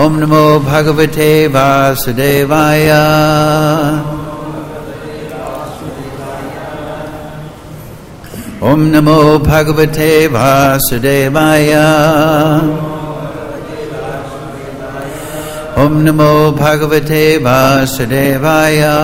Om Namo Bhagavate Vasudevaya. Om Namo Bhagavate Vasudevaya. Om Namo Bhagavate Vasudevaya.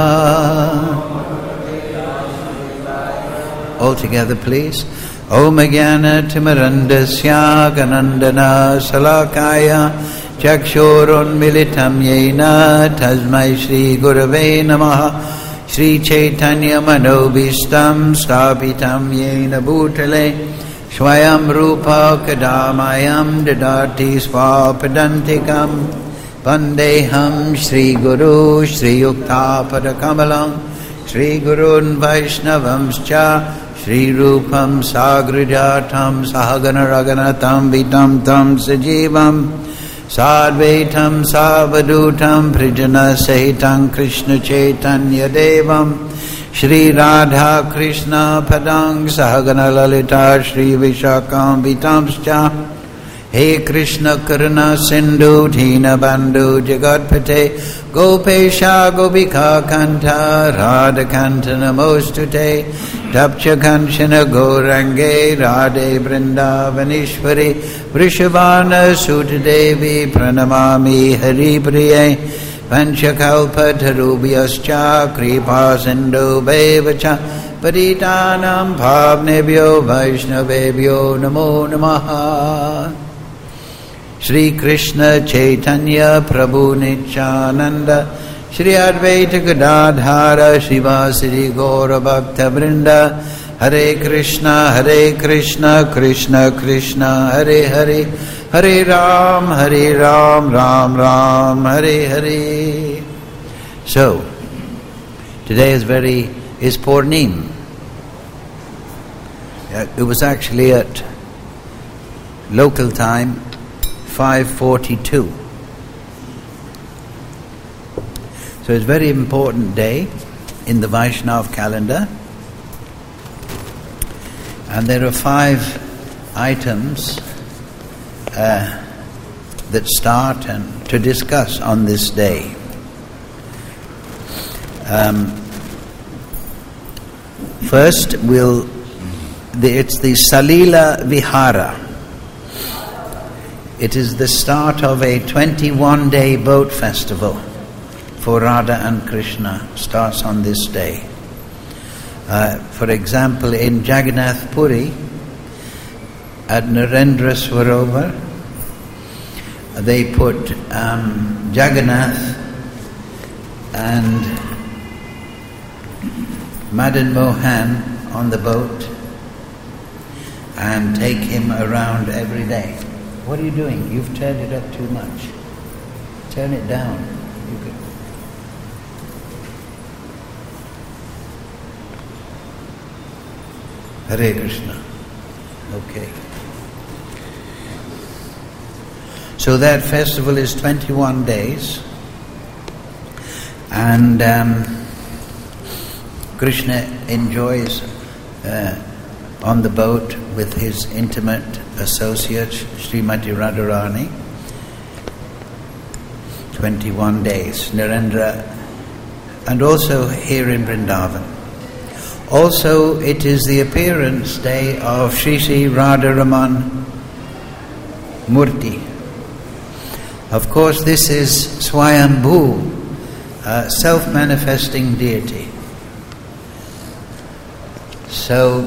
All together, please. Om Jnana Timirandasya Ganandana Salakaya Chakshurun Militam Yena Tasmai Shri Gurave Namaha Shri Chaitanya Manobishtam Stapitam Yena Bhutale Swayam Rupa Kadamayam Dadati Swapadantikam Vandeham Shri Guru Shri Yukta Padakamalam Shri Gurun Vaishnavamscha Shri Rupam Sagrijatam Sahagana Raganatam Vitam Tam Sajivam Sadvaitam Savadutam Prijana Sahitam Krishna Chaitanya Devam Shri Radha Krishna Padang Sahagana Lalita Shri Vishakam Vitamscha He Krishna Karuna Sindhu Dina Bandhu Jagatpate Gopesha Gopika Kanta Radha Kanta Namostute Tapcha Kanchana Gaurange Radhe Vrindavanishwari Vrishabhana Sutadevi Pranamami Hari Priye Panchakalpa Tarubhyascha Kripa Sindhu Bevacha Paritanam Bhavnebhyo Vaishnavebhyo Namo Namaha Shri Krishna Chaitanya Prabhu Nityananda Shri Advaita Gadadhara Shivasiri Gaura Bhakta Vrinda Hare Krishna Krishna Krishna Hare Hare Hare Ram Ram Ram Hare Hare. So today is Purnim. It was actually at local time 5:42. So it's a very important day in the Vaishnav calendar. And there are 5 items that start and to discuss on this day. First, it's the Salila Vihara. It is the start of a 21-day boat festival for Radha and Krishna. Starts on this day. For example, in Jagannath Puri, at Narendra Swarovar, they put Jagannath and Madan Mohan on the boat and take him around every day. What are you doing? You've turned it up too much. Turn it down. You could. Hare Krishna. Okay. So that festival is 21 days. And Krishna enjoys on the boat with his intimate associate Srimati Radharani 21 days, Narendra, and also here in Vrindavan. Also, it is the appearance day of Sri Sri Radharaman Murti. Of course, this is Swayambhu, self-manifesting deity. So,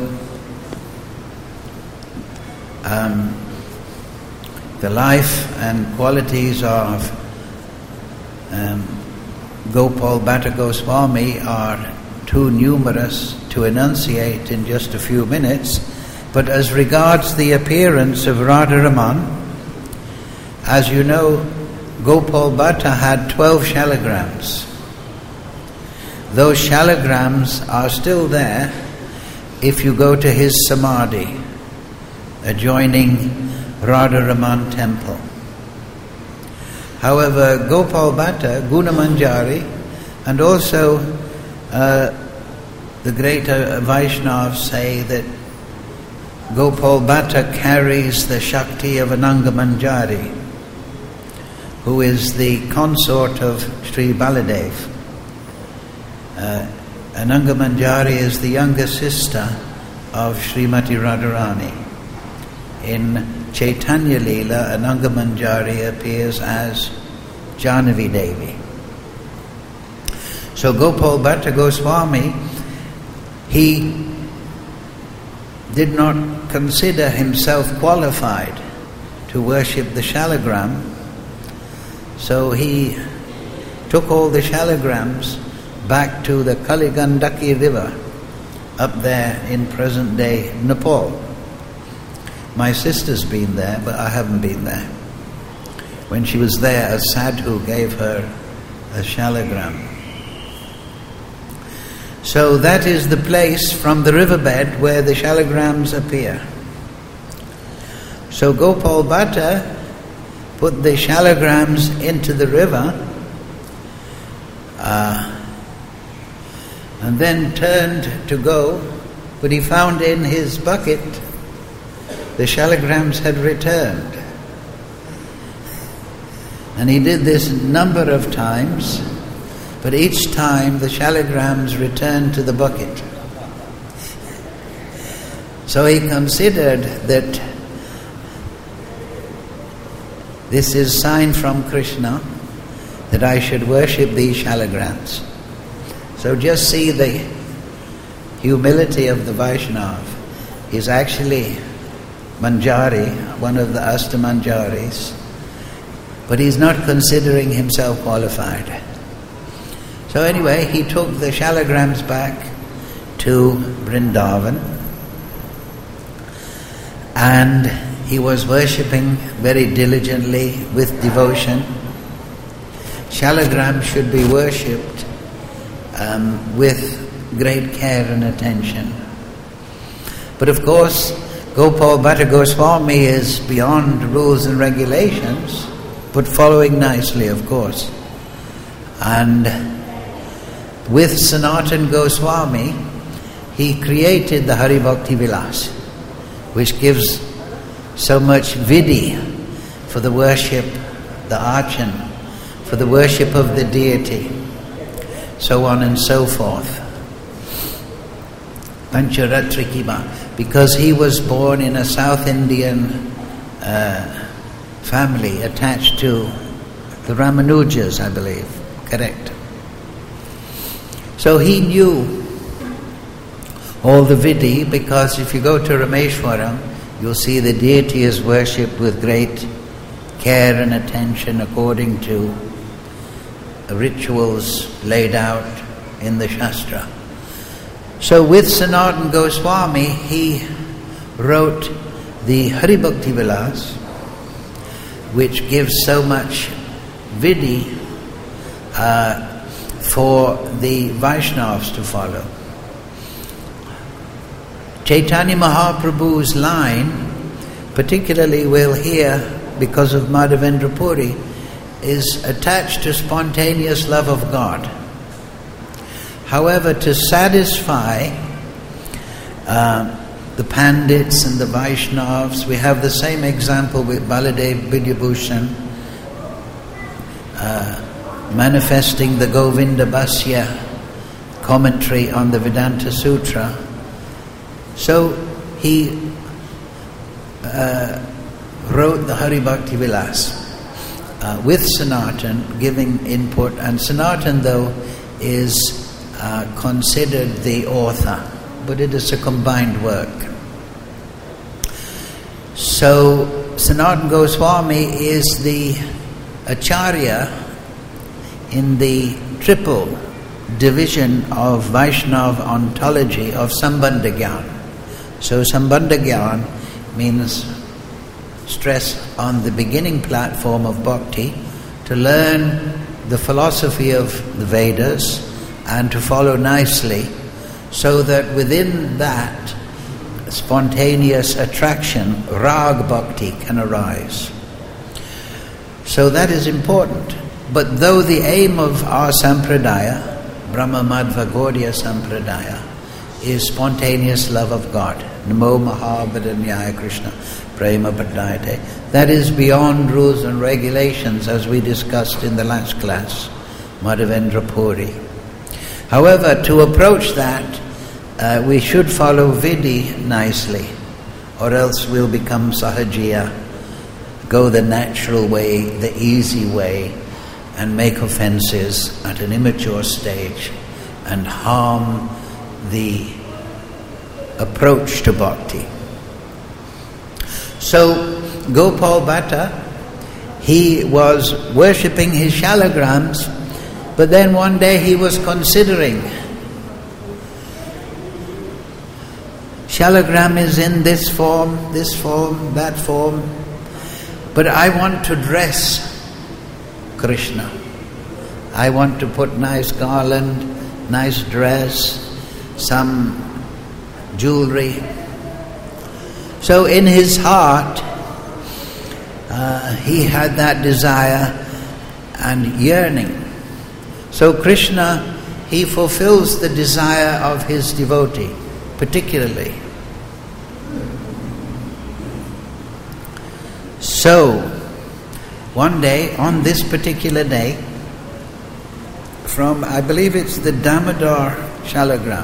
the life and qualities of Gopal Bhatta Goswami are too numerous to enunciate in just a few minutes, but as regards the appearance of Radharaman, as you know, Gopal Bhatta had 12 shalagrams. Those shalagrams are still there if you go to his samadhi adjoining Radharaman temple. However, Gopal Bhatta, Gunamanjari, and also the greater Vaishnavas say that Gopal Bhatta carries the Shakti of Ananga Manjari. who is the consort of Sri Baladev. Ananga Manjari is the younger sister of Srimati Radharani. In Chaitanya Leela, Ananga Manjari appears as Jahnavi Devi. So Gopal Bhatta Goswami, he did not consider himself qualified to worship the shalagram, so he took all the shalagrams back to the Kaligandaki river up there in present-day Nepal. My sister's been there, but I haven't been there. When she was there, a sadhu gave her a shalagram. So that is the place from the riverbed where the shalagrams appear. So Gopal Bhatta put the shalagrams into the river and then turned to go, but he found in his bucket the shalagrams had returned. And he did this a number of times, but each time the shalagrams returned to the bucket. So he considered that this is a sign from Krishna that I should worship these shalagrams. So just see the humility of the Vaishnava. He's actually Manjari, one of the Ashtamanjaris, but he's not considering himself qualified. So anyway, he took the shalagrams back to Vrindavan, and he was worshipping very diligently with devotion. Shalagrams should be worshipped with great care and attention. But of course, Gopal Bhatta Goswami is beyond rules and regulations, but following nicely, of course. And with Sanatana Goswami, he created the Hari Bhakti Vilas, which gives so much vidhi for the worship, the archan, for the worship of the deity, so on and so forth. Pancharatri Kiba, because he was born in a South Indian family attached to the Ramanujas, I believe, correct. So he knew all the vidhi, because if you go to Rameshwaram, you'll see the deity is worshipped with great care and attention according to rituals laid out in the Shastra. So with Sanatana Goswami, he wrote the Hari Bhakti Vilas, which gives so much vidhi for the Vaishnavas to follow. Chaitanya Mahaprabhu's line, particularly we'll hear because of Madhavendra Puri, is attached to spontaneous love of God. However, to satisfy the Pandits and the Vaishnavas, we have the same example with Baladev Vidyabhushan manifesting the Govinda Bhasya commentary on the Vedanta Sutra. So he wrote the Hari Bhakti Vilas with Sanatana giving input, and Sanatana though is considered the author, but it is a combined work. So Sanatana Goswami is the Acharya in the triple division of Vaishnava ontology of Sambandha Gyan. So Sambandha Gyan means stress on the beginning platform of bhakti, to learn the philosophy of the Vedas and to follow nicely, so that within that spontaneous attraction, rag bhakti, can arise. So that is important. But though the aim of our sampradaya, Brahma Madhva Gaudiya sampradaya, is spontaneous love of God, Namo Mahabhadanyaya Krishna, prema padayate. That is beyond rules and regulations, as we discussed in the last class, Madhavendra Puri. However, to approach that, we should follow Vidhi nicely, or else we'll become Sahajiya, go the natural way, the easy way, and make offences at an immature stage and harm the approach to bhakti. So Gopal Bhatta, he was worshipping his shalagrams, but then one day he was considering, shalagram is in this form, that form, but I want to dress Krishna. I want to put nice garland, nice dress, some jewelry. So in his heart, he had that desire and yearning. So Krishna, he fulfills the desire of his devotee, particularly. So, one day, on this particular day, from, I believe it's the Damodar Shalagram,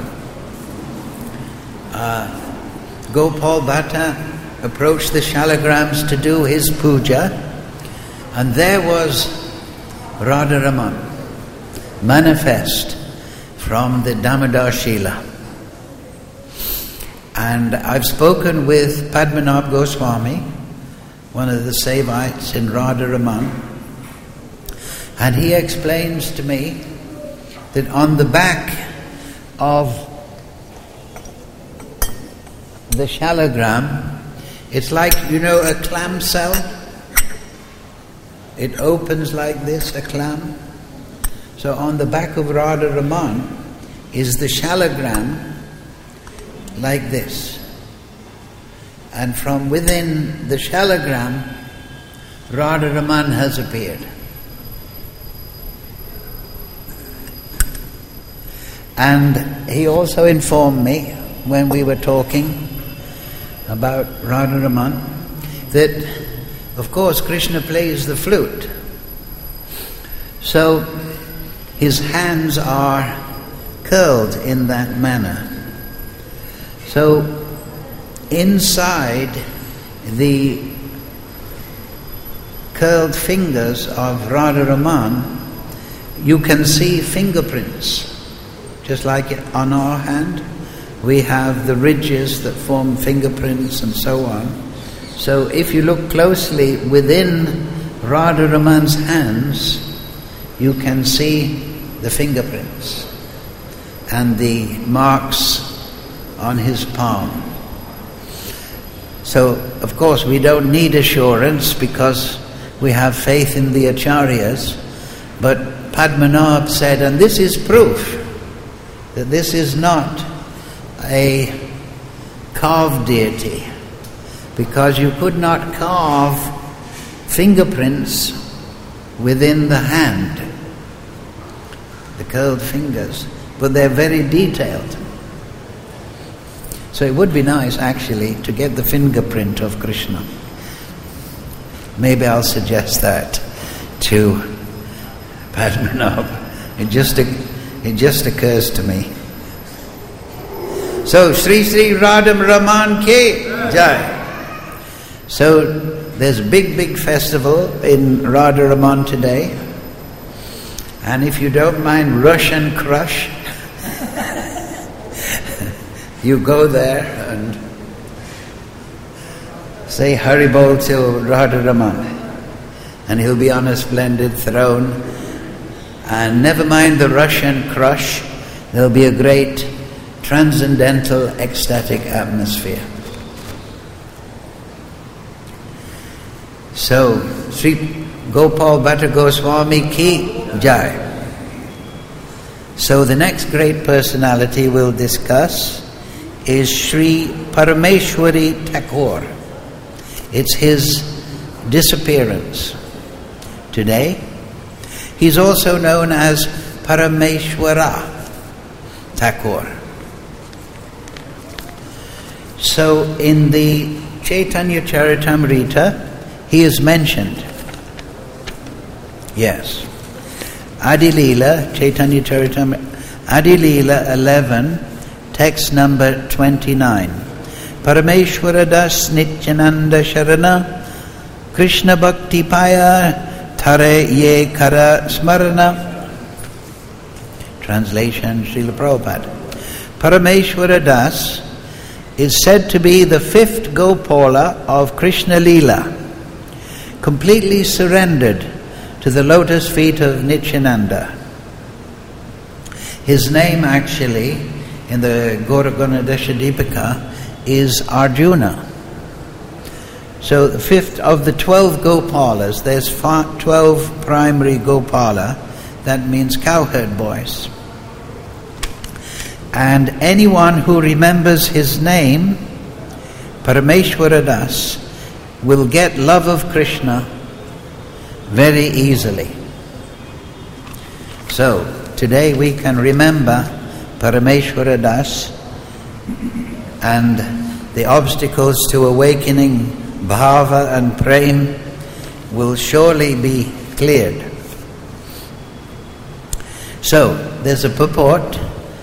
Gopal Bhatta approached the Shalagrams to do his puja, and there was Radharaman, manifest from the Damodar Shila. And I've spoken with Padmanabh Goswami, one of the Sevites in Radharaman, and he explains to me that on the back of the shalagram, it's like, a clam cell. It opens like this, a clam. So on the back of Radharaman is the shalagram like this. And from within the shalagram, Radharaman has appeared. And he also informed me, when we were talking about Radharaman, that, of course, Krishna plays the flute. So his hands are curled in that manner. So inside the curled fingers of Radharaman, you can see fingerprints. Just like on our hand, we have the ridges that form fingerprints and so on. So if you look closely within Radharaman's hands, you can see the fingerprints and the marks on his palm. So, of course, we don't need assurance because we have faith in the acharyas, but Padmanabh said, and this is proof that this is not a carved deity, because you could not carve fingerprints within the hand, the curled fingers, but they're very detailed. So it would be nice actually to get the fingerprint of Krishna. Maybe I'll suggest that to Padmanabh. It just occurs to me. So Sri Sri Radharaman Ke Jai. So there's a big festival in Radharaman today. And if you don't mind rush and crush, you go there and say Haribol till Radharaman, and he'll be on a splendid throne. And never mind the rush and crush, there'll be a great transcendental ecstatic atmosphere. So, Sri Gopal Bhatta Goswami Ki Jai. So the next great personality we'll discuss is Sri Parameshwari Thakur. It's his disappearance today. He's also known as Parameshwara Thakur. So in the Chaitanya Charitamrita, he is mentioned. Yes. Adi Leela, Chaitanya Charitamrita, Adi Leela 11, text number 29. Parameshwara Das Nityananda Sharana Krishna Bhakti Paya Thare Ye Kara Smarana. Translation, Srila Prabhupada. Parameshwara Das is said to be the fifth Gopala of Krishna Leela, completely surrendered to the lotus feet of Nityananda. His name actually in the Gauragana Dashadipika is Arjuna. So the fifth of the 12 Gopalas, there's 12 primary Gopala, that means cowherd boys. And anyone who remembers his name, Parameshwara Das, will get love of Krishna very easily. So, today we can remember Parameshwara Das, and the obstacles to awakening bhava and prem will surely be cleared. So, there's a purport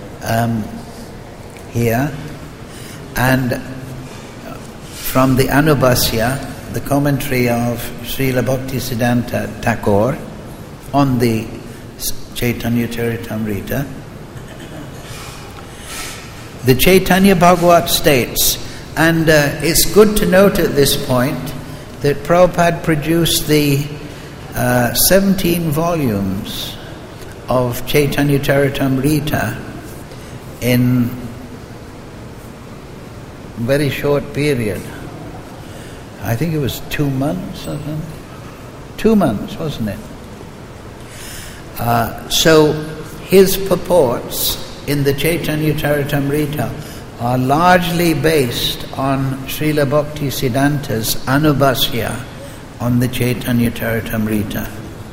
here, and from the Anubhasya, the commentary of Srila Bhaktisiddhanta Thakur on the Chaitanya Charitamrita, the Chaitanya Bhagavat states, and it's good to note at this point that Prabhupada produced the 17 volumes of Chaitanya Charitamrita in very short period. I think it was 2 months or something. 2 months, wasn't it? So his purports in the Chaitanya Charitamrita are largely based on Srila Bhaktisiddhanta's Anubhasya on the Chaitanya Charitamrita.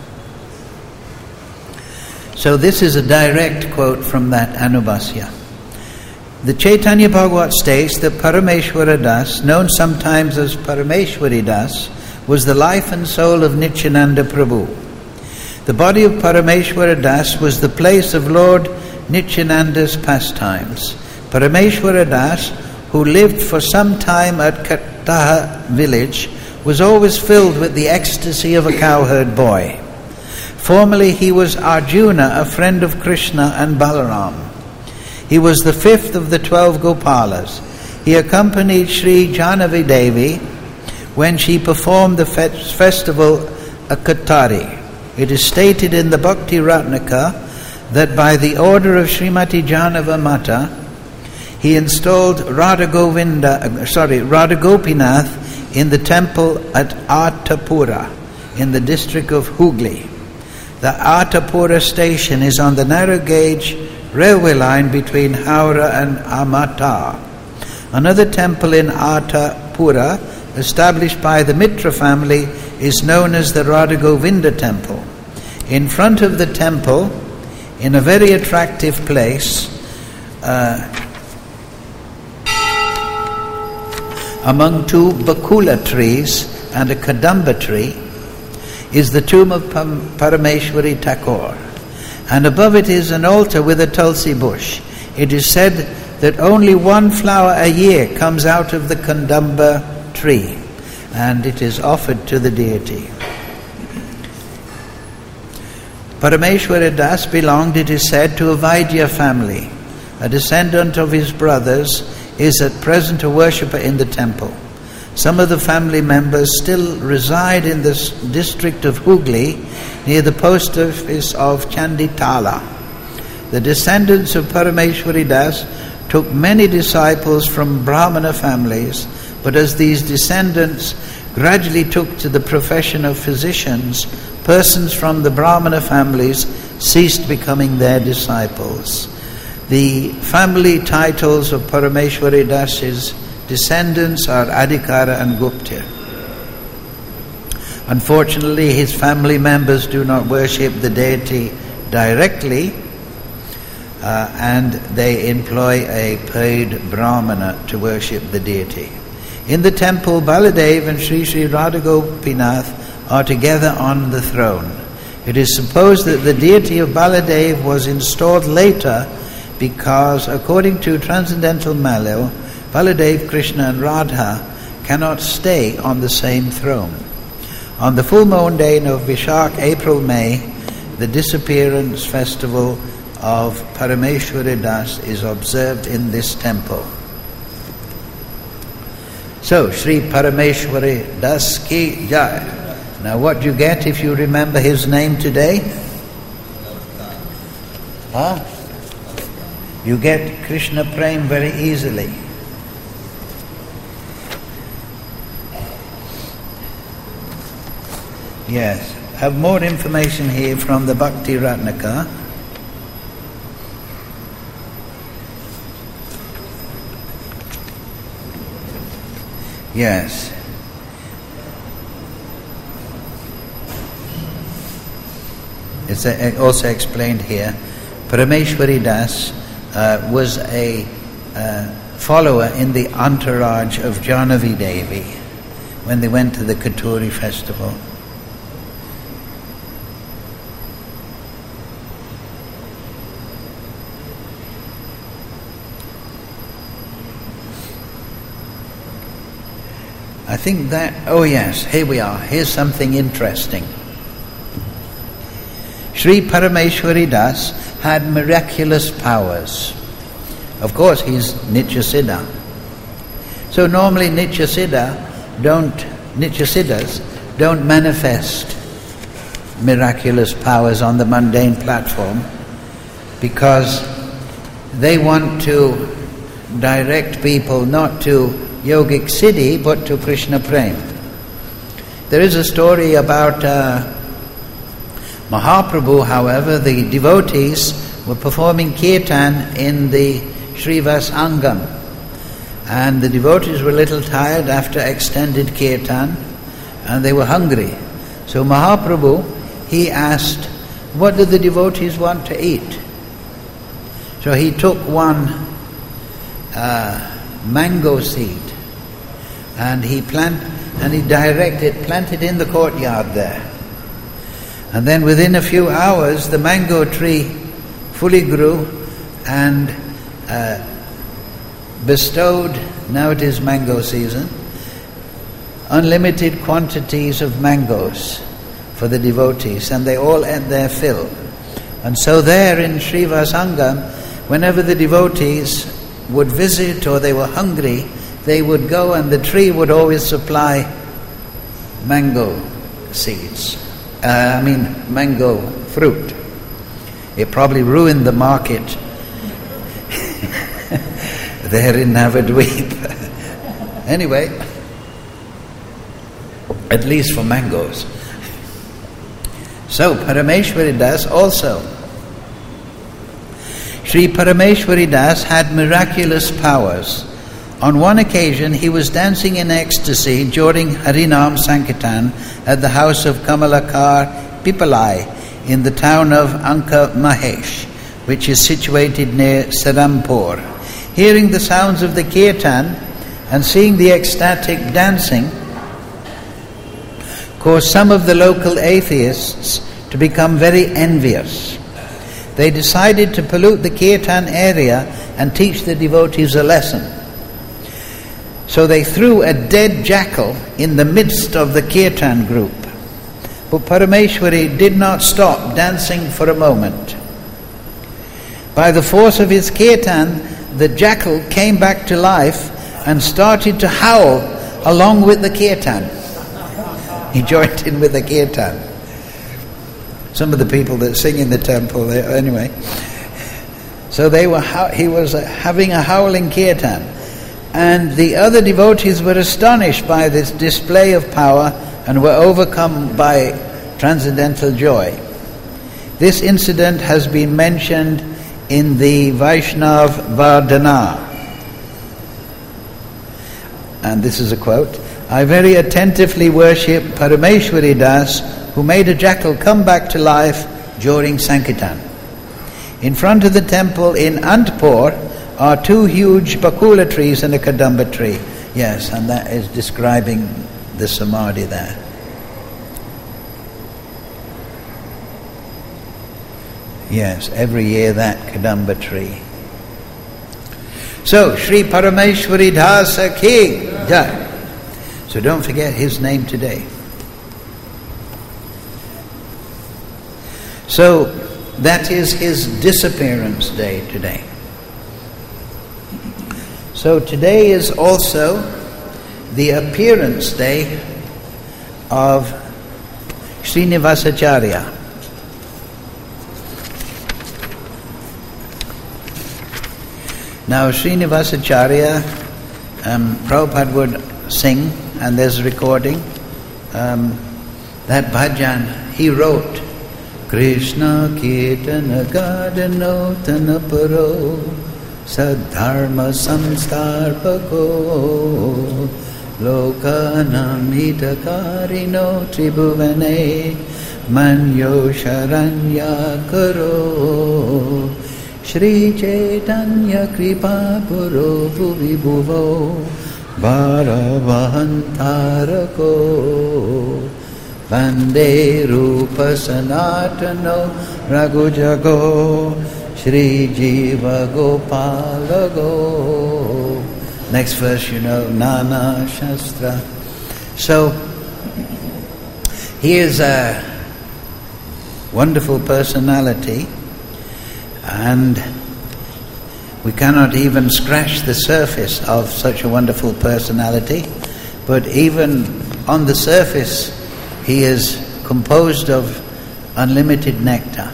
So this is a direct quote from that Anubhasya. The Chaitanya Bhagavat states that Parameshwara Das, known sometimes as Parameshwari Das, was the life and soul of Nityananda Prabhu. The body of Parameshwara Das was the place of Lord Nityananda's pastimes. Parameshwara Das, who lived for some time at Kataha village, was always filled with the ecstasy of a cowherd boy. Formerly he was Arjuna, a friend of Krishna and Balaram. He was the fifth of the 12 Gopalas. He accompanied Sri Jahnavi Devi when she performed the festival Akatari. It is stated in the Bhakti Ratnaka that by the order of Srimati Jahnava Mata, he installed Radha Gopinath in the temple at Attapura in the district of Hooghly. The Attapura station is on the narrow gauge railway line between Howrah and Amata. Another temple in Attapura, established by the Mitra family, is known as the Radha Govinda temple. In front of the temple, in a very attractive place, among 2 Bakula trees and a Kadamba tree, is the tomb of Parameshwari Thakur, and above it is an altar with a tulsi bush. It is said that only 1 flower a year comes out of the Kadamba tree, and it is offered to the deity. Parameshwara Das belonged, it is said, to a Vaidya family. A descendant of his brothers is at present a worshipper in the temple. Some of the family members still reside in this district of Hooghly near the post office of Chanditala. The descendants of Parameshwari Das took many disciples from Brahmana families, but as these descendants gradually took to the profession of physicians, persons from the Brahmana families ceased becoming their disciples. The family titles of Parameshwari Das's descendants are Adhikara and Gupta. Unfortunately, his family members do not worship the deity directly, and they employ a paid brahmana to worship the deity. In the temple, Baladev and Sri Sri Radha Gopinath are together on the throne. It is supposed that the deity of Baladev was installed later because, according to Transcendental Malil, Baladev, Krishna and Radha cannot stay on the same throne. On the full moon day of Vishak, April-May, the disappearance festival of Parameshwari Das is observed in this temple. So, Sri Parameshwari Das Ki Jai. Now what do you get if you remember his name today? You get Krishna Prem very easily. Yes, have more information here from the Bhakti Ratnaka. Yes. It's also explained here. Parameshwari Das was a follower in the entourage of Jahnavi Devi when they went to the Katuri festival. I think that, oh yes, here we are. Here's something interesting. Sri Parameshwari Das had miraculous powers. Of course, he's Nityasiddha. So normally Nityasiddhas don't manifest miraculous powers on the mundane platform because they want to direct people not to yogic siddhi but to Krishna Prem. There is a story about Mahaprabhu, however. The devotees were performing kirtan in the Srivas Angam, and the devotees were a little tired after extended kirtan and they were hungry. So Mahaprabhu, he asked, what do the devotees want to eat? So he took one mango seed and he planted in the courtyard there. And then within a few hours the mango tree fully grew and bestowed, now it is mango season, unlimited quantities of mangoes for the devotees, and they all ate their fill. And so there in Srivasangam, whenever the devotees would visit or they were hungry, they would go and the tree would always supply mango seeds. Mango fruit. It probably ruined the market there in Navadvip. Anyway, at least for mangoes. So Parameshwari Das also. Sri Parameshwari Das had miraculous powers. On one occasion, he was dancing in ecstasy during Harinam Sankirtan at the house of Kamalakar Pipalai in the town of Anka Mahesh, which is situated near Sarampur. Hearing the sounds of the kirtan and seeing the ecstatic dancing caused some of the local atheists to become very envious. They decided to pollute the kirtan area and teach the devotees a lesson. So they threw a dead jackal in the midst of the kirtan group. But Parameshwari did not stop dancing for a moment. By the force of his kirtan, the jackal came back to life and started to howl along with the kirtan. He joined in with the kirtan. Some of the people that sing in the temple, anyway. So he was having a howling kirtan. And the other devotees were astonished by this display of power and were overcome by transcendental joy. This incident has been mentioned in the Vaishnav Vardhana. And this is a quote: I very attentively worship Parameshwari Das, who made a jackal come back to life during Sankirtan. In front of the temple in Antpur are two huge bakula trees and a kadamba tree. Yes, and that is describing the samadhi there. Yes, every year that Kadamba tree. So, Sri Parameshwari Dasa Ki Jai. So don't forget his name today. So, that is his disappearance day today. So today is also the appearance day of Srinivasacharya. Now Srinivasacharya, Prabhupada would sing, and there's a recording, that bhajan he wrote, Krishna Kirtana Gadano Tanaparo Sadharma Samstarpako Lokanam Hitakarino Tribhuvane Manyo Sharanya Karo Shri Chaitanya Kripa Puro Bhuvi Bhuvo Bharavahantarako Vande Rupa Sanatano Raghujago Shri Jiva Gopalago. Next verse, Nana Shastra. So, he is a wonderful personality, and we cannot even scratch the surface of such a wonderful personality, but even on the surface, he is composed of unlimited nectar.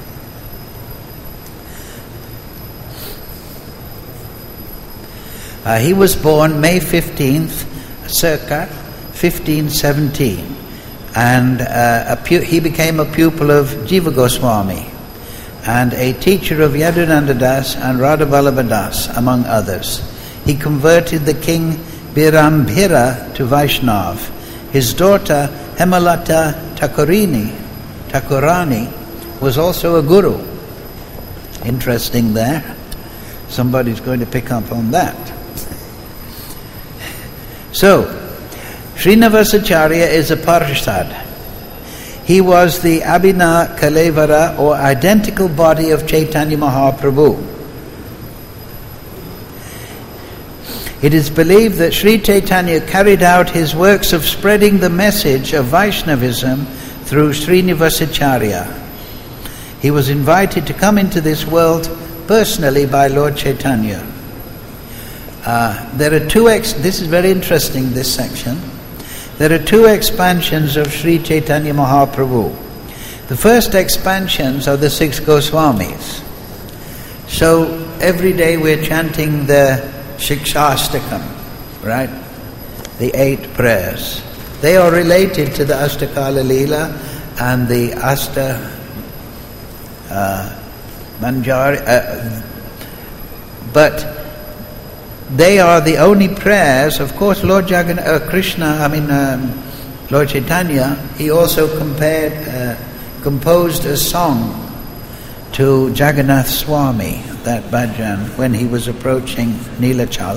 He was born May 15th, circa 1517, and he became a pupil of Jiva Goswami and a teacher of Yadunanda Das and Radhavallabha Das, among others. He converted the king Birambhira to Vaishnav. His daughter Hemalata Thakurani was also a guru. Interesting there. Somebody's going to pick up on that. So, Srinivasacharya is a Parshad. He was the Abhina Kalevara, or identical body of Chaitanya Mahaprabhu. It is believed that Sri Chaitanya carried out his works of spreading the message of Vaishnavism through Srinivasacharya. He was invited to come into this world personally by Lord Chaitanya. There are this is very interesting, this section. There are two expansions of Sri Chaitanya Mahaprabhu. The first expansions are the 6 Goswamis. So every day we're chanting the Shikshastakam, right? The 8 prayers. They are related to the Astakala Leela and the Asta Manjari, but they are the only prayers. Of course, Lord Lord Chaitanya, he also composed a song to Jagannath Swami, that bhajan, when he was approaching Nilachal.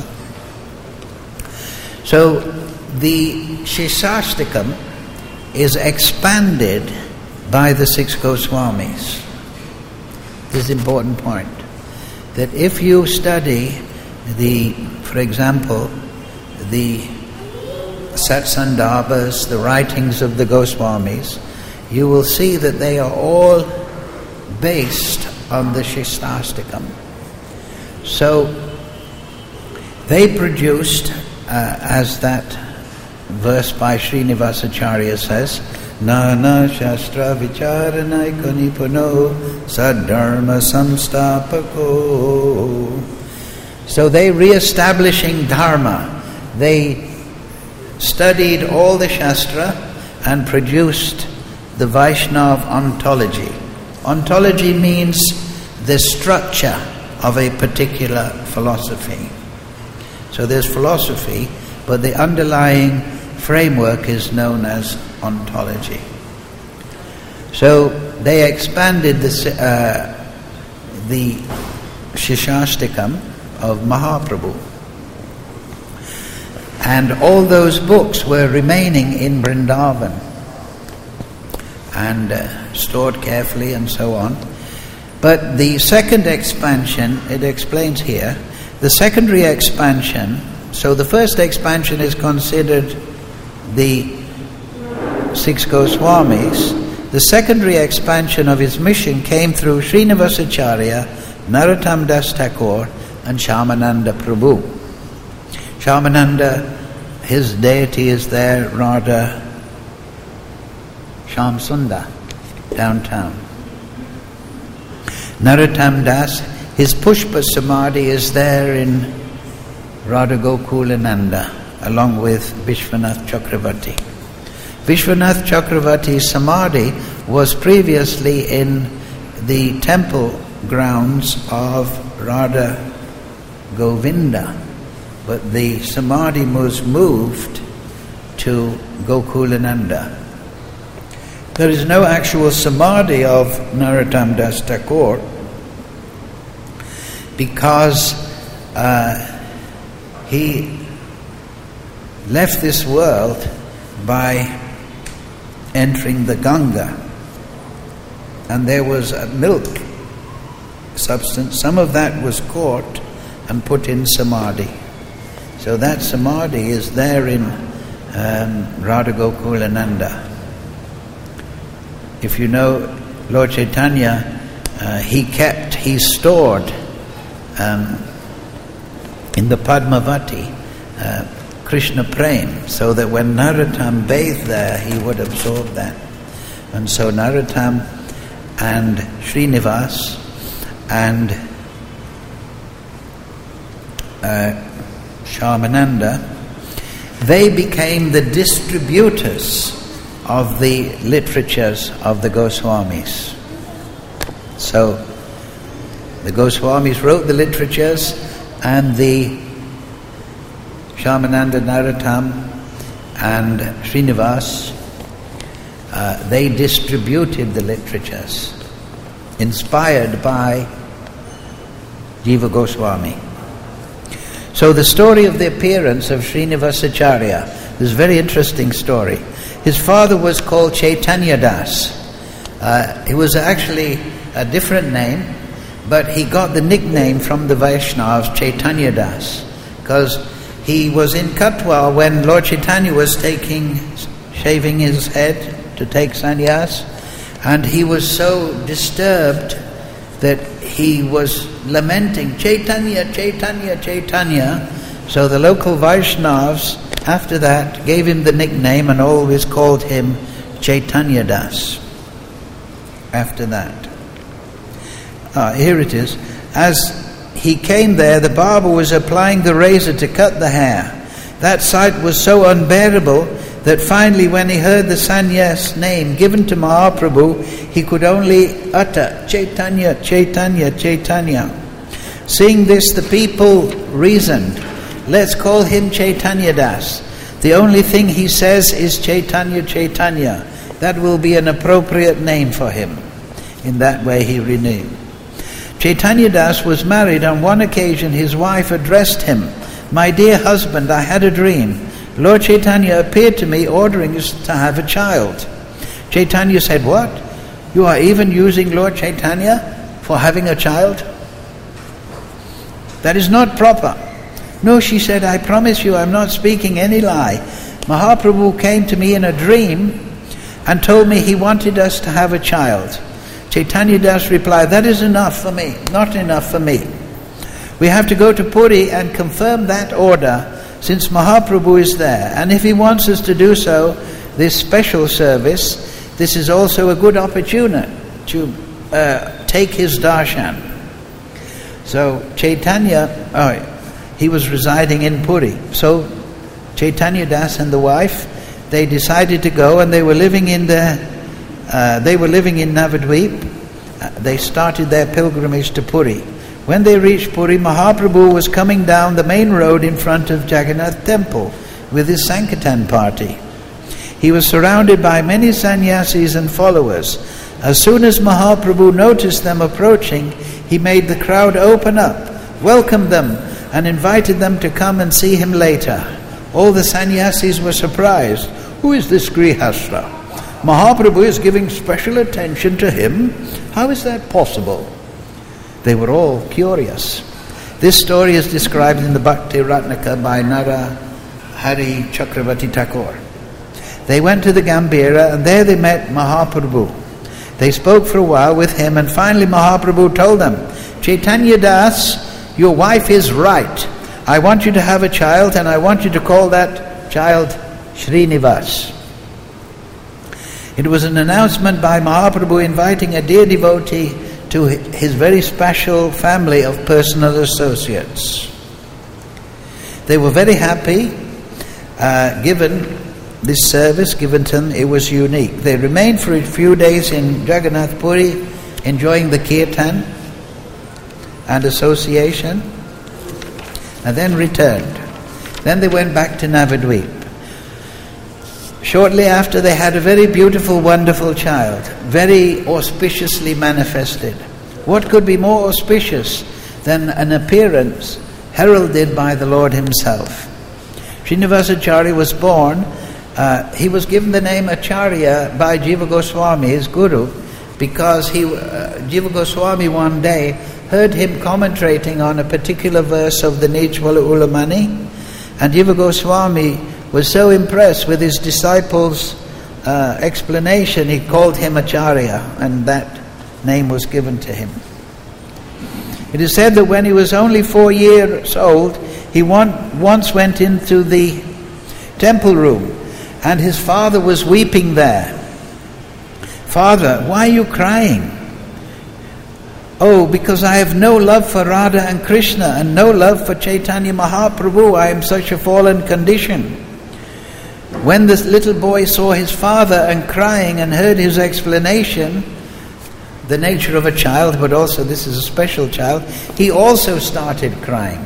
So the Shikshastakam is expanded by the 6 Goswamis. This is an important point, that if you study for example, the Satsandarbhas, the writings of the Goswamis, you will see that they are all based on the Shikshastakam. So they produced, as that verse by Srinivasacharya says, Nana Shastra Vicharanaika Nipuno Sadharma Samstapako. So they re-establishing Dharma. They studied all the Shastra and produced the Vaishnav ontology. Ontology means the structure of a particular philosophy. So there's philosophy, but the underlying framework is known as ontology. So they expanded the Shikshastakam of Mahaprabhu. And all those books were remaining in Vrindavan and stored carefully and so on. But the second expansion, it explains here, the secondary expansion, so the first expansion is considered the 6 Goswamis. The secondary expansion of his mission came through Srinivasacharya, Narottam Das Thakur and Shyamananda Prabhu. Shyamananda, his deity is there, Radha Shyam Sundar, downtown. Narottam Das, his Pushpa Samadhi is there in Radha Gokulananda, along with Vishwanath Chakravarti. Vishwanath Chakravarti's Samadhi was previously in the temple grounds of Radha Govinda, but the Samadhi was moved to Gokulananda. There is no actual Samadhi of Narottam Das Thakur because he left this world by entering the Ganga, and there was a milk substance. Some of that was caught and put in Samadhi. So that Samadhi is there in Radha Gokulananda. If you know Lord Chaitanya, he stored in the Padmavati Krishna Prem, so that when Narottam bathed there, he would absorb that. And so Narottam and Srinivas and Shyamananda, they became the distributors of the literatures of the Goswamis. So the Goswamis wrote the literatures, and the Shyamananda, Narottam and Srinivas, they distributed the literatures inspired by Jiva Goswami. So the story of the appearance of Srinivasacharya is a very interesting story. His father was called Chaitanya Das. It was actually a different name, but he got the nickname from the Vaishnavas, Chaitanya Das, because he was in Katwa when Lord Chaitanya was shaving his head to take sannyas, and he was so disturbed that he was lamenting, Chaitanya, Chaitanya, Chaitanya. So the local Vaishnavas after that gave him the nickname and always called him Chaitanya Das. After that. Here it is. As he came there, the barber was applying the razor to cut the hair. That sight was so unbearable that finally when he heard the sannyas name given to Mahaprabhu, he could only utter Chaitanya, Chaitanya, Chaitanya. Seeing this, the people reasoned, let's call him Chaitanya Das. The only thing he says is Chaitanya, Chaitanya. That will be an appropriate name for him. In that way he renewed. Chaitanya Das was married. On one occasion his wife addressed him, my dear husband, I had a dream. Lord Chaitanya appeared to me ordering us to have a child. Chaitanya said, what? You are even using Lord Chaitanya for having a child? That is not proper. No, she said, I promise you I'm not speaking any lie. Mahaprabhu came to me in a dream and told me he wanted us to have a child. Chaitanya Das replied, that is enough for me, not enough for me. We have to go to Puri and confirm that order since Mahaprabhu is there. And if he wants us to do so, this special service, this is also a good opportunity to take his darshan. So Chaitanya, he was residing in Puri. So Chaitanya Das and the wife, they decided to go, and they were living in Navadvip. They started their pilgrimage to Puri. When they reached Puri, Mahaprabhu was coming down the main road in front of Jagannath temple with his Sankirtan party. He was surrounded by many sannyasis and followers. As soon as Mahaprabhu noticed them approaching, he made the crowd open up, welcomed them, and invited them to come and see him later. All the sannyasis were surprised. Who is this Grihastha? Mahaprabhu is giving special attention to him. How is that possible? They were all curious. This story is described in the Bhakti Ratnaka by Nara Hari Chakravarti Thakur. They went to the Gambhira and there they met Mahaprabhu. They spoke for a while with him and finally Mahaprabhu told them, Chaitanya Das, your wife is right. I want you to have a child and I want you to call that child Srinivas. It was an announcement by Mahaprabhu inviting a dear devotee to his very special family of personal associates. They were very happy, given this service given to them. It was unique. They remained for a few days in Jagannath Puri, enjoying the kirtan and association, and then returned. Then they went back to Navadvip. Shortly after, they had a very beautiful, wonderful child, very auspiciously manifested. What could be more auspicious than an appearance heralded by the Lord himself? Srinivasacharya was born. He was given the name Acharya by Jiva Goswami, his guru, because Jiva Goswami one day heard him commentating on a particular verse of the Nijwala Ulamani, and Jiva Goswami was so impressed with his disciples' explanation, he called him Acharya, and that name was given to him. It is said that when he was only 4 years old, he once went into the temple room, and his father was weeping there. Father, why are you crying? Oh, because I have no love for Radha and Krishna and no love for Chaitanya Mahaprabhu. I am such a fallen condition. When this little boy saw his father and crying and heard his explanation, the nature of a child, but also this is a special child, he also started crying.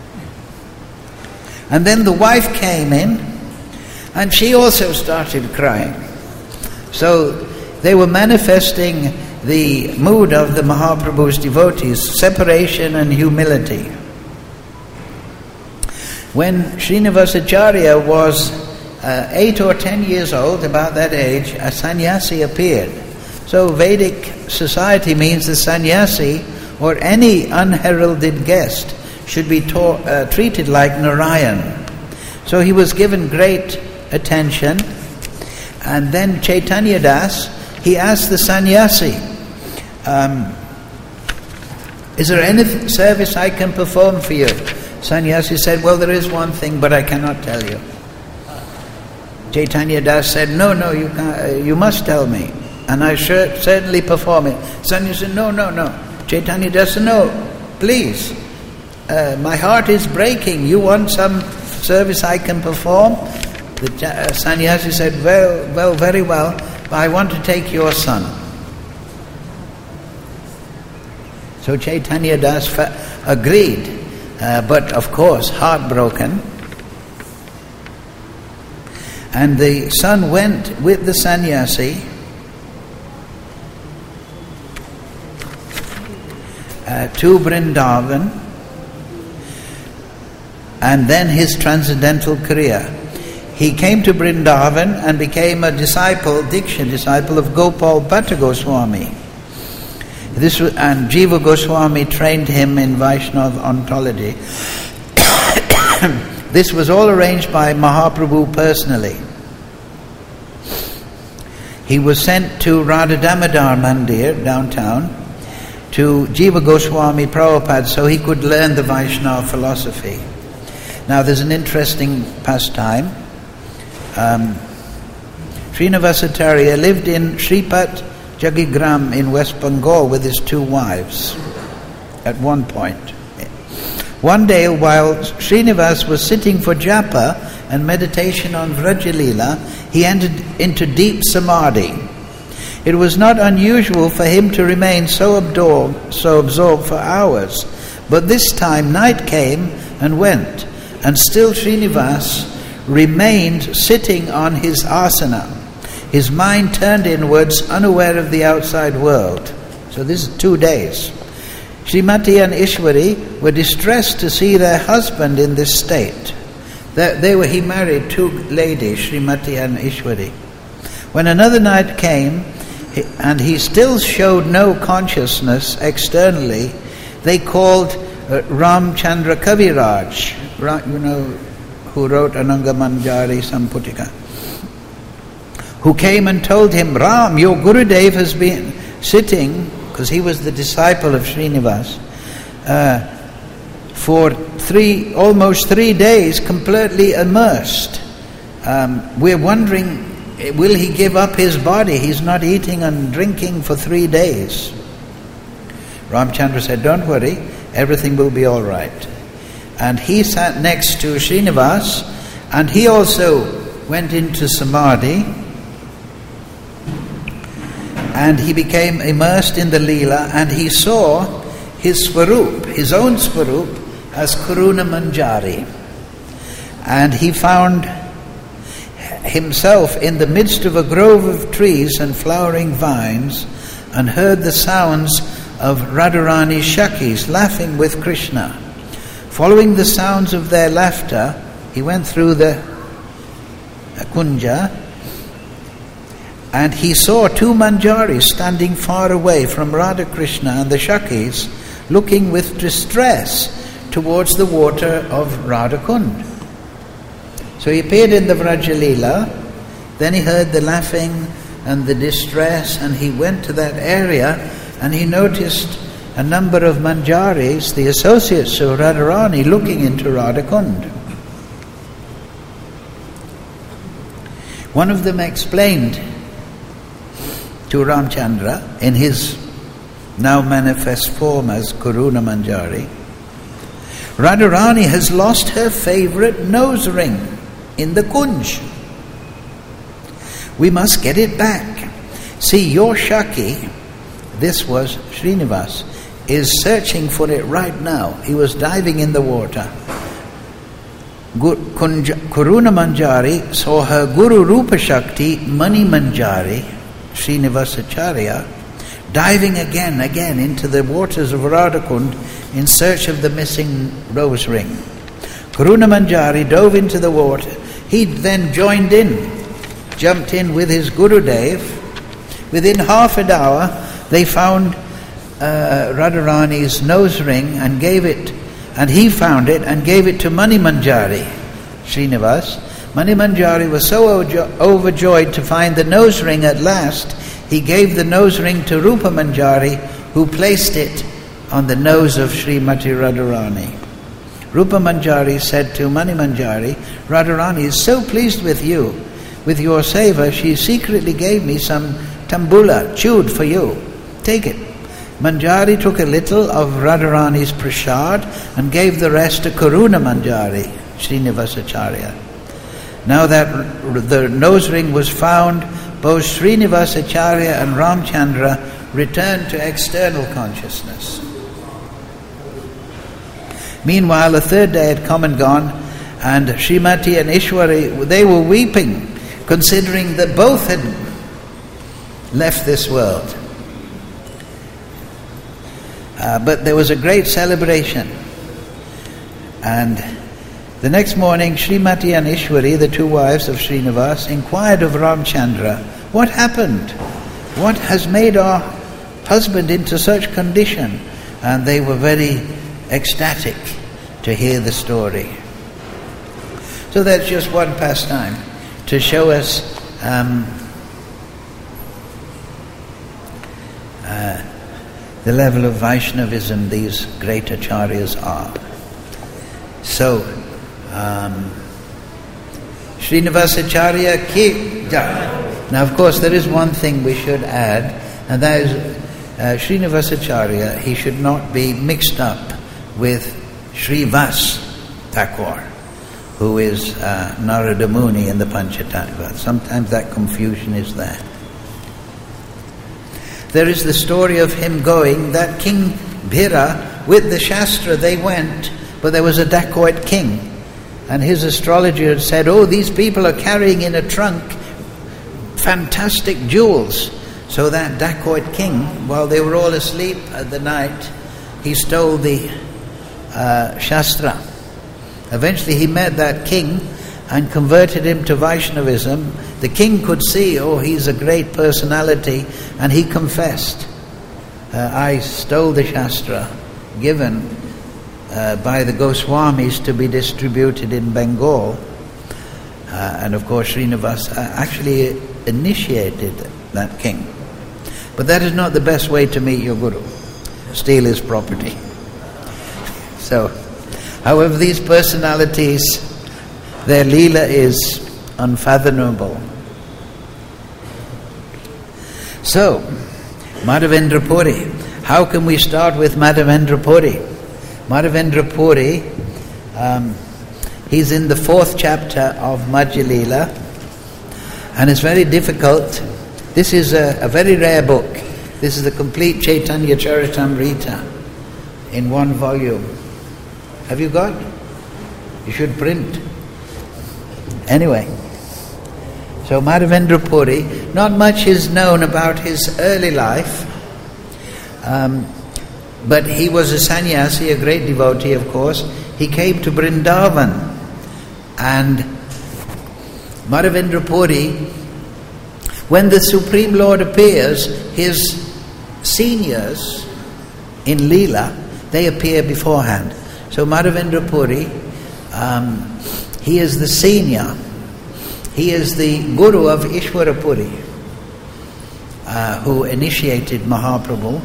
And then the wife came in and she also started crying. So they were manifesting the mood of the Mahaprabhu's devotees, separation and humility. When Srinivasacharya was 8 or 10 years old, about that age, a sannyasi appeared. So Vedic society means the sannyasi or any unheralded guest should be treated like Narayan. So he was given great attention. And then Chaitanya Das, he asked the sannyasi, is there any service I can perform for you? Sannyasi said, well, there is one thing, but I cannot tell you. Chaitanya Das said, no, you can't, you must tell me, and I certainly perform it. Sannyasi said, no. Chaitanya Das said, no, please, my heart is breaking. You want some service I can perform? The sannyasi said, well, very well, but I want to take your son. So Chaitanya Das agreed, but of course heartbroken. And the son went with the sannyasi to Vrindavan, and then his transcendental career. He came to Vrindavan and became a disciple, Diksha disciple of Gopal Bhatta Goswami. And Jiva Goswami trained him in Vaishnava ontology. This was all arranged by Mahaprabhu personally. He was sent to Radha Damodar Mandir downtown to Jiva Goswami Prabhupada so he could learn the Vaishnava philosophy. Now there's an interesting pastime. Srinivasacharya lived in Shripat Jagigram in West Bengal with his 2 wives at one point. One day, while Srinivas was sitting for japa and meditation on Vrajalila, he entered into deep samadhi. It was not unusual for him to remain so absorbed for hours, but this time night came and went, and still Srinivas remained sitting on his asana, his mind turned inwards, unaware of the outside world. So this is 2 days. Srimati and Ishwari were distressed to see their husband in this state. He married two ladies, Srimati and Ishwari. When another night came, and he still showed no consciousness externally, they called Ramchandra Kaviraj, who wrote Ananga Manjari Samputika, who came and told him, Ram, your Gurudev has been sitting, because he was the disciple of Srinivas, for almost 3 days completely immersed. We're wondering, will he give up his body? He's not eating and drinking for 3 days. Ramchandra said, don't worry, everything will be all right. And he sat next to Srinivas, and he also went into Samadhi, and he became immersed in the Leela, and he saw his Swarup, his own Swarup, as Karuna Manjari. And he found himself in the midst of a grove of trees and flowering vines, and heard the sounds of Radharani Shakis laughing with Krishna. Following the sounds of their laughter, he went through the Kunja, and he saw two Manjaris standing far away from Radha Krishna and the Shakis, looking with distress towards the water of Radha Kund. So he appeared in the Vrajalila, then he heard the laughing and the distress, and he went to that area, and he noticed a number of Manjaris, the associates of Radharani, looking into Radha Kund. One of them explained to Ramchandra, in his now manifest form as Karuna Manjari, Radharani has lost her favorite nose ring in the Kunj. We must get it back. See, your Shaki, this was Srinivas, is searching for it right now. He was diving in the water. Karuna Manjari saw her Guru Rupa Shakti, Mani Manjari, Srinivasacharya, diving again into the waters of Radhakund in search of the missing rose ring. Karuna Manjari dove into the water. He then jumped in with his Gurudev. Within half an hour, they found Radharani's nose ring and he found it and gave it to Mani Manjari, Srinivas. Mani Manjari was so overjoyed to find the nose ring at last, he gave the nose ring to Rupa Manjari, who placed it on the nose of Srimati Radharani. Rupa Manjari said to Mani Manjari, Radharani is so pleased with you, with your seva, she secretly gave me some tambula, chewed for you. Take it. Manjari took a little of Radharani's prasad and gave the rest to Karuna Manjari, Srinivasacharya. Now that the nose ring was found, both Srinivasacharya and Ramchandra returned to external consciousness. Meanwhile, the third day had come and gone, and Srimati and Ishwari, they were weeping, considering that both had left this world. But there was a great celebration. And the next morning, Srimati and Ishwari, the two wives of Srinivas, inquired of Ramchandra, what happened? What has made our husband into such condition? And they were very ecstatic to hear the story. So that's just one pastime to show us the level of Vaishnavism these great acharyas are. So, Srinivasacharya ki jai. Now, of course, there is one thing we should add, and that is Srinivasacharya, he should not be mixed up with Srivas Thakur, who is Narada Muni in the Panchatattva. Sometimes that confusion is there. There is the story of him going, that King Bhira, with the Shastra they went, but there was a dacoit king, and his astrologer had said, oh, these people are carrying in a trunk fantastic jewels. So that dacoit king, while they were all asleep at the night, he stole the Shastra Eventually he met that king and converted him to Vaishnavism. The king could see, he's a great personality, and he confessed. I stole the Shastra given by the Goswamis to be distributed in Bengal. And of course Srinivas actually initiated that king. But that is not the best way to meet your Guru. Steal his property. So, however, these personalities, their leela is unfathomable. So, Madhavendra Puri. How can we start with Madhavendra Puri? Madhavendra Puri, he's in the 4th chapter of Madhya Leela, and it's very difficult. This is a very rare book. This is the complete Chaitanya Charitamrita in one volume. Have you got? You should print. Anyway, so Madhavendra Puri, not much is known about his early life, but he was a sannyasi, a great devotee, of course. He came to Vrindavan, and Madhavendra Puri, when the Supreme Lord appears, his seniors in Leela, they appear beforehand. So Madhavendra Puri, he is the senior. He is the guru of Ishwara Puri, who initiated Mahaprabhu.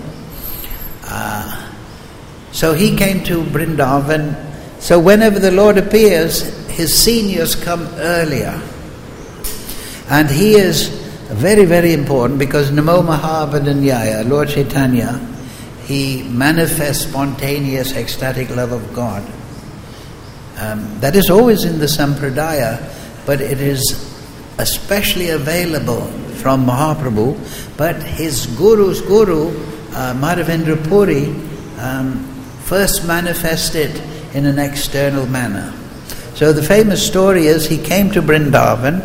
So he came to Vrindavan. So whenever the Lord appears, his seniors come earlier. And he is very, very important because Namo Mahabodhanyaya, Lord Chaitanya, he manifests spontaneous ecstatic love of God. That is always in the Sampradaya, but it is especially available from Mahaprabhu. But his guru's guru, Madhavendra Puri, first manifested in an external manner. So the famous story is he came to Vrindavan,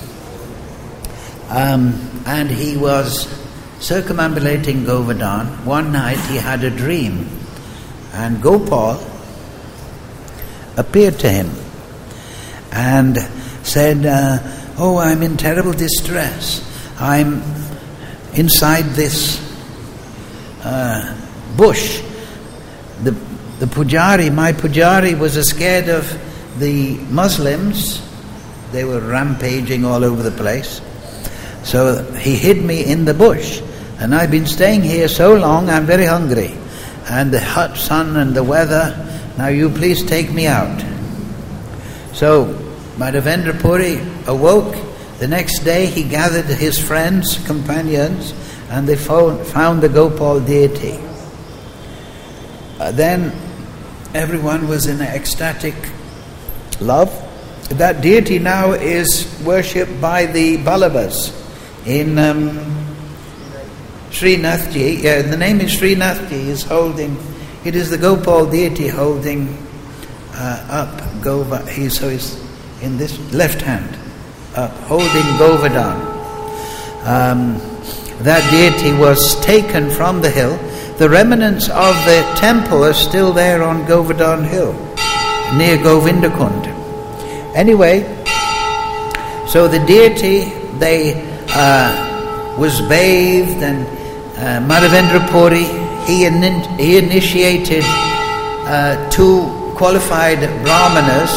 and he was circumambulating Govardhan. One night he had a dream, and Gopal appeared to him and said, I'm in terrible distress. I'm inside this bush. The pujari, my pujari, was scared of the Muslims. They were rampaging all over the place. So he hid me in the bush. And I've been staying here so long, I'm very hungry. And the hot sun and the weather, now you please take me out. So Madhavendra Puri awoke. The next day he gathered his friends, companions, and they found the Gopal deity. Then everyone was in ecstatic love. That deity now is worshipped by the Balabhas in Srinathji. The name is Srinathji. Is holding. It is the Gopal deity holding up Gova. He's in this left hand up, holding Govardhan. That deity was taken from the hill. The remnants of the temple are still there on Govardhan Hill, near Govindakund. Anyway, so the deity, was bathed, and Madhavendra Puri, he initiated 2 qualified brahmanas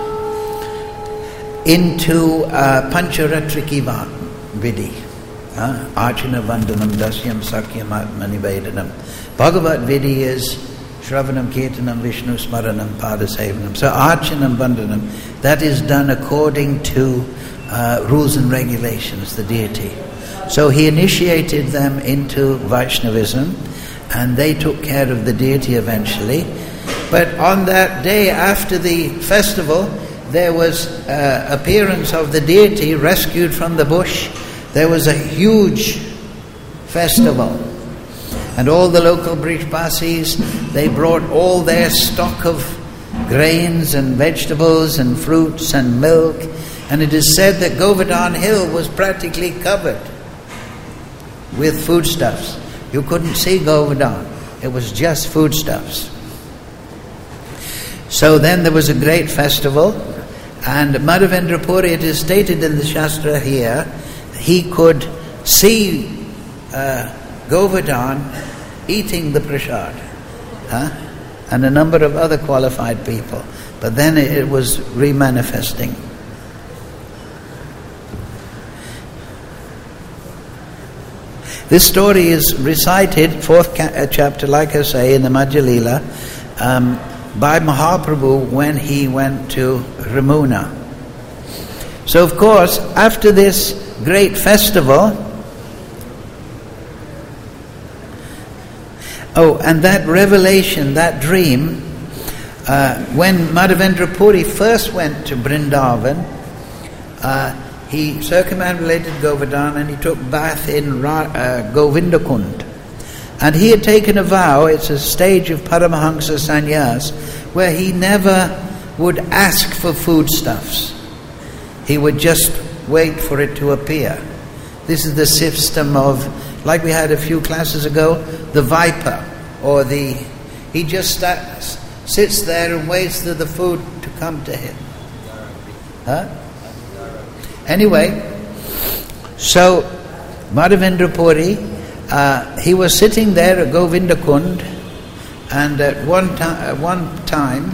into Pancharatriki Vidhi. Archana Vandanam Dasyam Sakyam Atmanivedanam. Bhagavat Vidhi is Shravanam Kirtanam Vishnu Smaranam Padasevanam. So Archanam Vandanam, that is done according to rules and regulations, the deity. So he initiated them into Vaishnavism, and they took care of the deity eventually. But on that day after the festival, there was appearance of the deity rescued from the bush. There was a huge festival, and all the local Brijbasis, they brought all their stock of grains and vegetables and fruits and milk, and it is said that Govardhan Hill was practically covered with foodstuffs. You couldn't see Govardhan, it was just foodstuffs. So then there was a great festival, and Madhavendra Puri, it is stated in the Shastra here, he could see Govardhan eating the prasad, and a number of other qualified people. But then it was remanifesting. This story is recited, 4th chapter, like I say, in the Madhya Lila, by Mahaprabhu when he went to Ramuna. So of course, after this great festival, and that revelation, that dream, when Madhavendra Puri first went to Vrindavan, he circumambulated Govardhan and he took bath in Govindakund. And he had taken a vow, it's a stage of Paramahansa Sannyas, where he never would ask for foodstuffs. He would just wait for it to appear. This is the system of, like we had a few classes ago, the viper, or he just sits there and waits for the food to come to him. Anyway, so Madhavendra Puri, he was sitting there at Govindakund, and at one time,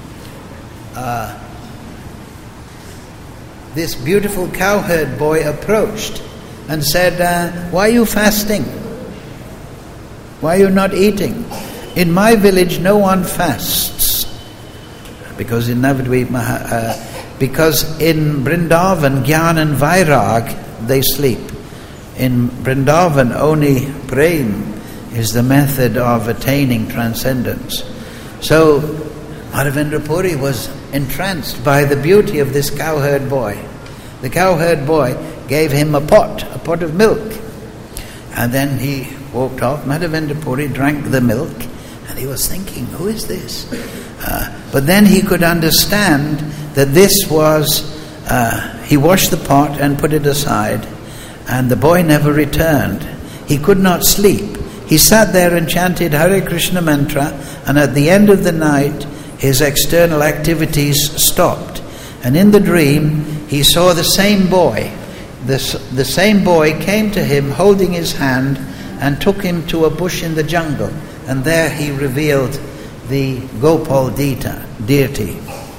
this beautiful cowherd boy approached and said, "Why are you fasting? Why are you not eating? In my village, no one fasts, because in Navadvip, because in Vrindavan, Gyan and Vairag, they sleep. In Vrindavan, only Prem is the method of attaining transcendence." So Madhavendra Puri was entranced by the beauty of this cowherd boy. The cowherd boy gave him a pot of milk. And then he walked off. Madhavendra Puri drank the milk, and he was thinking, who is this? But then he could understand that this was, he washed the pot and put it aside, and the boy never returned. He could not sleep. He sat there and chanted Hare Krishna mantra, and at the end of the night, his external activities stopped. And in the dream, he saw the same boy. The same boy came to him holding his hand and took him to a bush in the jungle. And there he revealed the Gopal deity.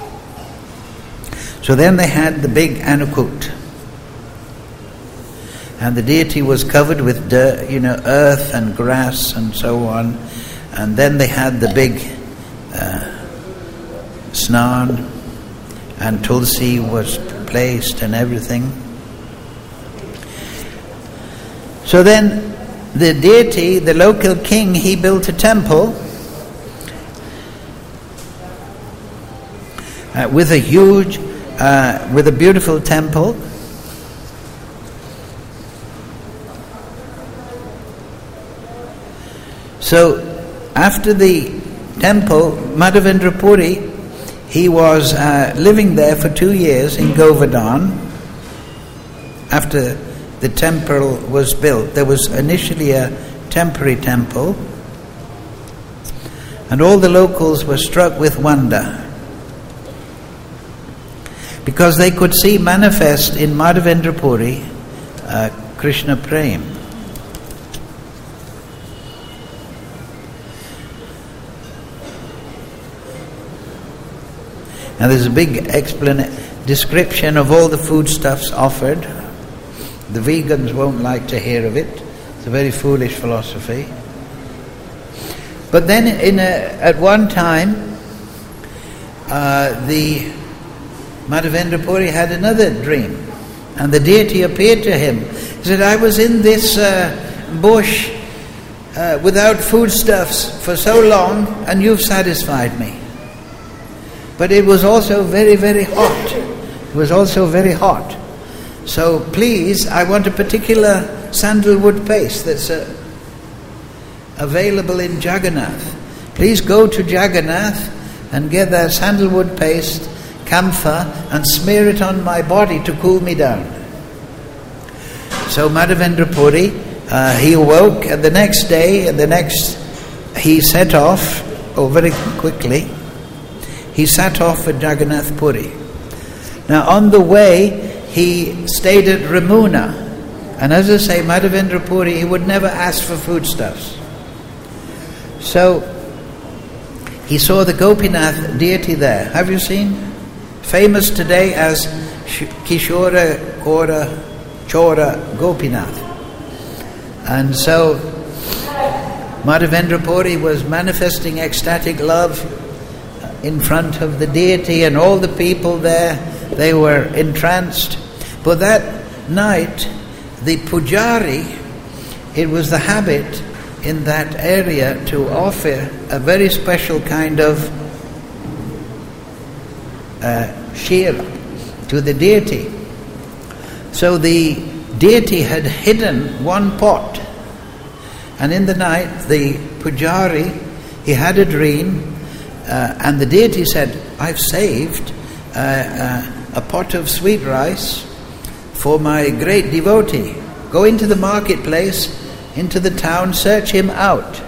So then they had the big Anukut. And the deity was covered with dirt, earth and grass and so on. And then they had the big snan, and tulsi was placed and everything. So then the deity, the local king, he built a temple with a beautiful temple. So after the temple, Madhavendra Puri, he was living there for 2 years in Govardhan. After the temple was built, there was initially a temporary temple, and all the locals were struck with wonder, because they could see manifest in Madhavendra Puri Krishna Prem. Now there's a big description of all the foodstuffs offered. The vegans won't like to hear of it. It's a very foolish philosophy. But then at one time, the Madhavendra Puri had another dream, and the deity appeared to him. He said, "I was in this bush without foodstuffs for so long, and you've satisfied me. But it was also very, very hot. It was also very hot. So please, I want a particular sandalwood paste that's available in Jagannath. Please go to Jagannath and get that sandalwood paste, camphor, and smear it on my body to cool me down." So Madhavendra Puri, he awoke, and the next day, he set off, very quickly. he set off for Jagannath Puri. Now on the way, he stayed at Ramuna. And as I say, Madhavendra Puri, he would never ask for foodstuffs. So he saw the Gopinath deity there. Have you seen? Famous today as Kishora Kora Chora Gopinath. And so Madhavendra Puri was manifesting ecstatic love in front of the deity, and all the people there, they were entranced. But that night, the pujari, it was the habit in that area to offer a very special kind of shira to the deity. So the deity had hidden one pot, and in the night the pujari, he had a dream, and the deity said, I've saved a pot of sweet rice for my great devotee. Go into the marketplace, into the town, search him out.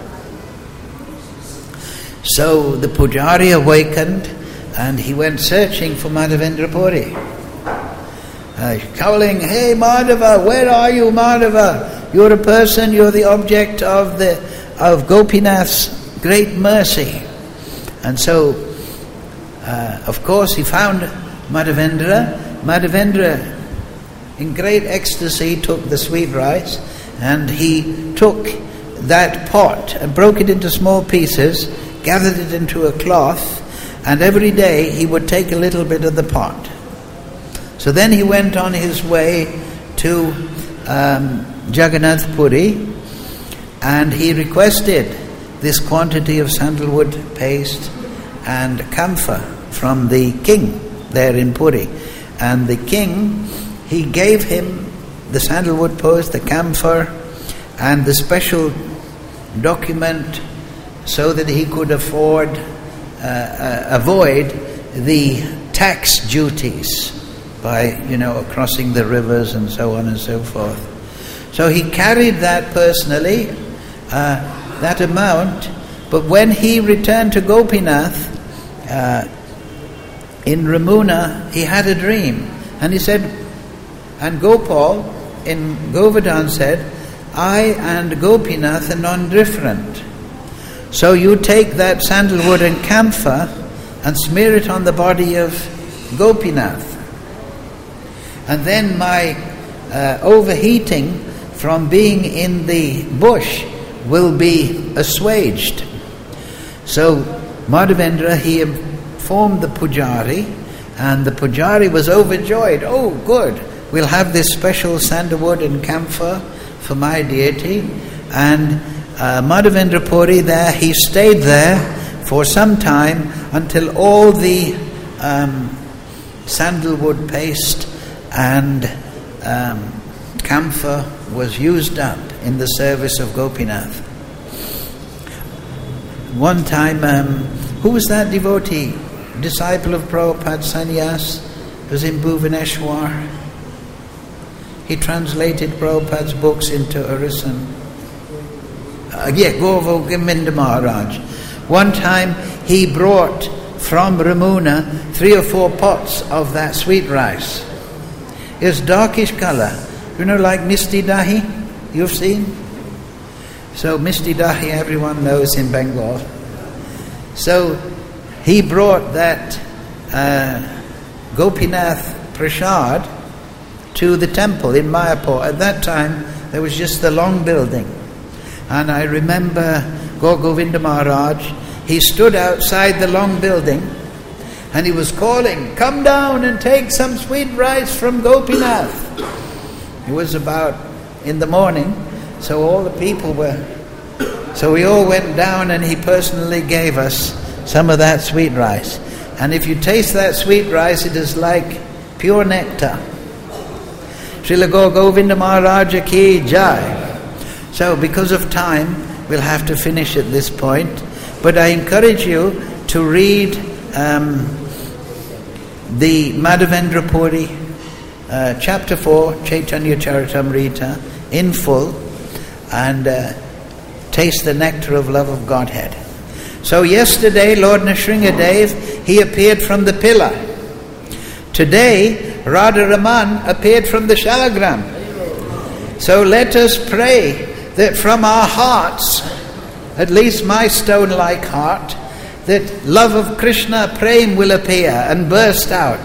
So the pujari awakened, and he went searching for Madhavendra Puri. Calling, hey Madhava, where are you, Madhava? You're a person, you're the object of Gopinath's great mercy. And so, of course, he found Madhavendra. Madhavendra, in great ecstasy, took the sweet rice, and he took that pot and broke it into small pieces, gathered it into a cloth, and every day he would take a little bit of the pot. So then he went on his way to Jagannath Puri, and he requested this quantity of sandalwood paste and camphor from the king there in Puri. And the king, he gave him the sandalwood paste, the camphor, and the special document so that he could avoid the tax duties by, crossing the rivers and so on and so forth. So he carried that personally, that amount, but when he returned to Gopinath, in Ramuna, he had a dream, and he said, and Gopal in Govardhan said, I and Gopinath are non-different. So you take that sandalwood and camphor and smear it on the body of Gopinath. And then my overheating from being in the bush will be assuaged. So Madhavendra, he informed the pujari, and the pujari was overjoyed. Oh, good, we'll have this special sandalwood and camphor for my deity. And Madhavendra Puri there, he stayed there for some time until all the sandalwood paste and camphor was used up in the service of Gopinath. One time, who was that devotee, disciple of Prabhupada, Sannyas, was in Bhuvaneshwar. He translated Prabhupada's books into Orison. Govinda Maharaj. One time he brought from Ramuna 3 or 4 pots of that sweet rice. It was darkish colour, like Misti Dahi, you've seen? So Misti Dahi everyone knows in Bengal. So he brought that Gopinath Prasad to the temple in Mayapur. At that time there was just the long building. And I remember Govinda Maharaj, he stood outside the long building and he was calling, come down and take some sweet rice from Gopinath. It was about in the morning, so all the people so we all went down, and he personally gave us some of that sweet rice. And if you taste that sweet rice, it is like pure nectar. Srila Govinda Maharaj ki jai. So because of time, we'll have to finish at this point. But I encourage you to read the Madhavendra Puri, chapter 4, Chaitanya Charitamrita, in full, and taste the nectar of love of Godhead. So yesterday, Lord Nrsingadev, he appeared from the pillar. Today, Radha Raman appeared from the Shalagram. So let us pray that from our hearts, at least my stone-like heart, that love of Krishna Prem will appear and burst out.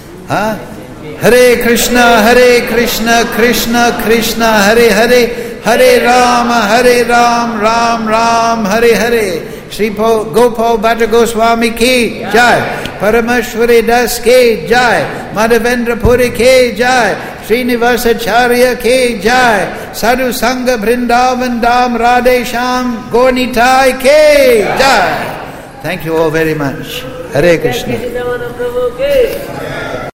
Hare Krishna, Krishna Krishna, Hare Hare, Hare Ram, Ram Ram, Hare Hare. Shri Gopal Bhatta Goswami ki jai, Paramashwari Das ki jai, Madhavendra Puri ki jai, Srinivasacharya ki jai, Sadhu Sangha Vrindavan Dham Radhe Sham Gornitai ki jai. Thank you all very much. Hare Krishna.